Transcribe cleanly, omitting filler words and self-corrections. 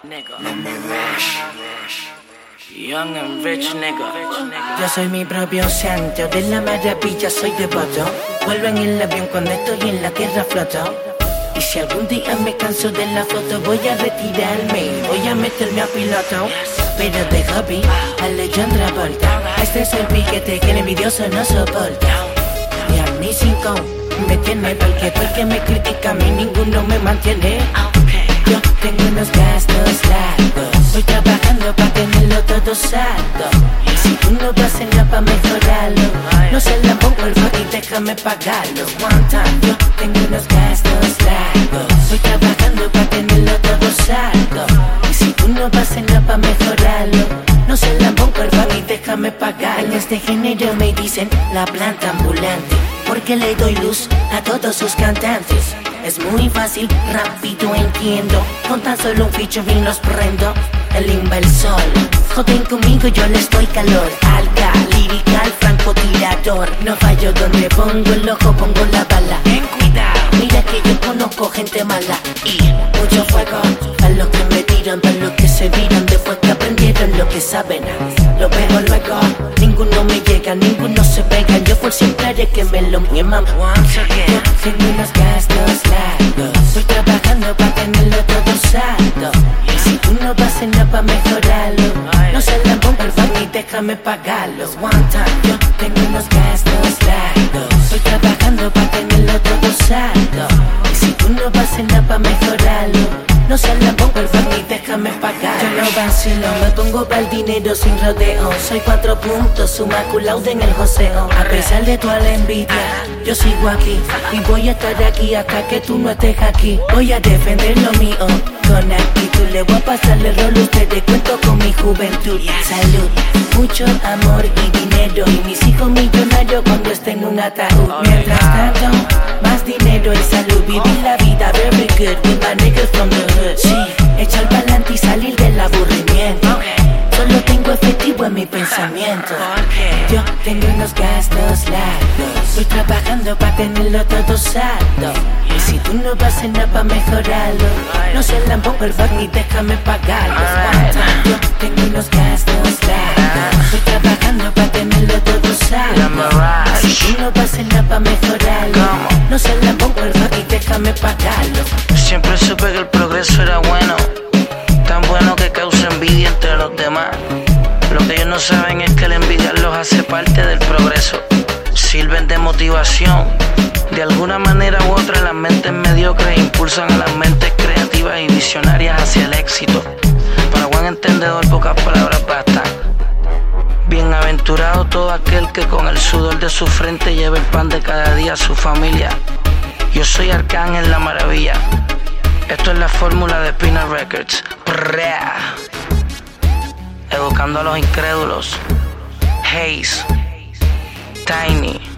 nigga. Young and rich nigga. Yo soy mi propio santo, de la maravilla soy devoto. Vuelvo en el avión cuando estoy en la tierra floto. Y si algún día me canso de la foto, voy a retirarme, voy a meterme a piloto. Pero de hobby, Alejandra Volta. Este es el piquete que el envidioso no soporta. Y a mí 5 me tiene porque me critica a mí ninguno me mantiene. Yo tengo unos gastos largos, voy trabajando para tenerlo todo saldo. Y si tú no vas en nada para mejorarlo, no se la pongo el y déjame pagarlo. One time, yo tengo unos gastos largos, voy trabajando para tenerlo todo saldo. Y si tú no vas en nada para mejorarlo, no se la pongo el y déjame pagarlo. En este género me dicen la planta ambulante, porque le doy luz a todos sus cantantes. Es muy fácil, rápido entiendo, con tan solo un featuring los prendo. El inversor, joden conmigo, yo les doy calor. Alga, lirical, francotirador. No fallo donde pongo el ojo, pongo la bala. Ten cuidado, mira que yo conozco gente mala. Y mucho fuego, a los que me tiran, para los que se viran después que aprendieron lo que saben. Lo veo luego, ninguno me llega, ninguno se pega. Yo por siempre haré que me lo queman. Yo tengo unos gastos largos, voy trabajando para tenerlo todo saldo. Y si tú no vas en nada para mejorarlo, no se la pongo el y déjame pagarlo. One time, yo tengo unos gastos largos, voy trabajando para tenerlo todo saldo. Y si tú no vas en nada para mejorarlo, no se la pongo el y déjame pagar. Yo no vacilo, me pongo para el dinero sin rodeo. Soy 4 puntos, suma cum laude en el joseo. A pesar de toda la envidia, yo sigo aquí y voy a estar aquí hasta que tú no estés aquí. Voy a defender lo mío con actitud, le voy a pasarle el rol, ustedes cuento con mi juventud. Salud, mucho amor y dinero, y mis hijos millonarios cuando estén en un ataúd. Mientras tanto, más dinero y salud, vivir la vida very good with my niggas from the hood. Sí, echar pa'lante y salir del aburrimiento. Solo tengo efectivo en mi pensamiento. Yo tengo unos gastos largos, voy trabajando para tenerlo todo saldo. Y si tú no vas en nada para mejorarlo, no se la pongo el y déjame pagarlo. Yo tengo unos gastos largos, voy trabajando para tenerlo todo saldo. Y si tú no vas en nada para mejorarlo, no se la pongo el y déjame pagarlo. Siempre supe que el progreso era bueno, tan bueno que causa envidia entre los demás. Lo que ellos no saben es que el envidiar los hace parte del progreso. Sirven de motivación. De alguna manera u otra, las mentes mediocres impulsan a las mentes creativas y visionarias hacia el éxito. Para buen entendedor, pocas palabras bastan. Bienaventurado todo aquel que con el sudor de su frente lleva el pan de cada día a su familia. Yo soy Arcángel la Maravilla. Esto es la fórmula de Peanut Records. Educando a los incrédulos. Haze, Tiny.